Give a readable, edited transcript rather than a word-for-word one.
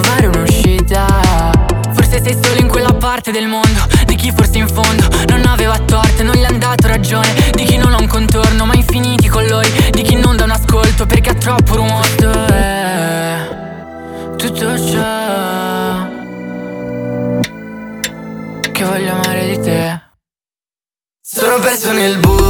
trovare un'uscita. Forse sei solo in quella parte del mondo di chi forse in fondo non aveva torto, non gli han dato ragione, di chi non ha un contorno ma infiniti colori, di chi non dà un ascolto perché ha troppo rumore. Tutto ciò che voglio amare di te. Sono perso nel buio,